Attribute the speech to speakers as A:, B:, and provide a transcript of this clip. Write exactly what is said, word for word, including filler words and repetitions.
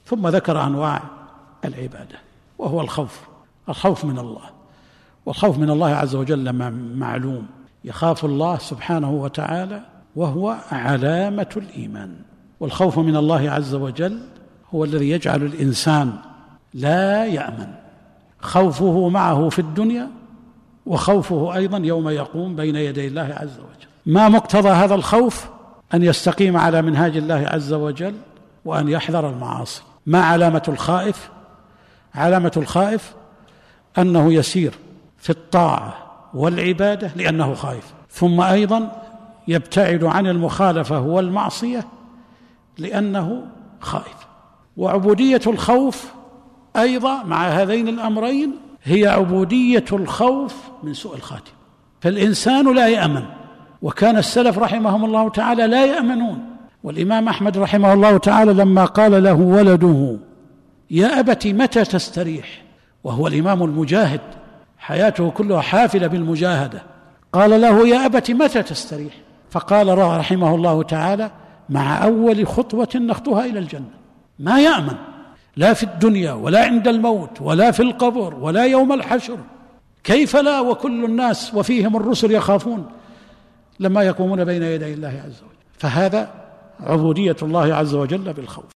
A: ثم ذكر أنواع العبادة وهو الخوف، الخوف من الله. والخوف من الله عز وجل معلوم، يخاف الله سبحانه وتعالى وهو علامة الإيمان. والخوف من الله عز وجل هو الذي يجعل الإنسان لا يأمن، خوفه معه في الدنيا وخوفه أيضا يوم يقوم بين يدي الله عز وجل. ما مقتضى هذا الخوف؟ أن يستقيم على منهاج الله عز وجل وأن يحذر المعاصي. ما علامة الخائف؟ علامة الخائف أنه يسير في الطاعة والعبادة لأنه خائف، ثم أيضا يبتعد عن المخالفة والمعصية لأنه خائف. وعبودية الخوف أيضا مع هذين الأمرين هي عبودية الخوف من سوء الخاتمة. فالإنسان لا يأمن، وكان السلف رحمهم الله تعالى لا يأمنون. والإمام أحمد رحمه الله تعالى لما قال له ولده يا أبت متى تستريح، وهو الإمام المجاهد حياته كلها حافلة بالمجاهدة، قال له يا أبت متى تستريح؟ فقال رحمه الله تعالى مع أول خطوة نخطوها إلى الجنة. ما يأمن لا في الدنيا ولا عند الموت ولا في القبر ولا يوم الحشر. كيف لا وكل الناس وفيهم الرسل يخافون لما يقومون بين يدي الله عز وجل. فهذا عبودية الله عز وجل بالخوف.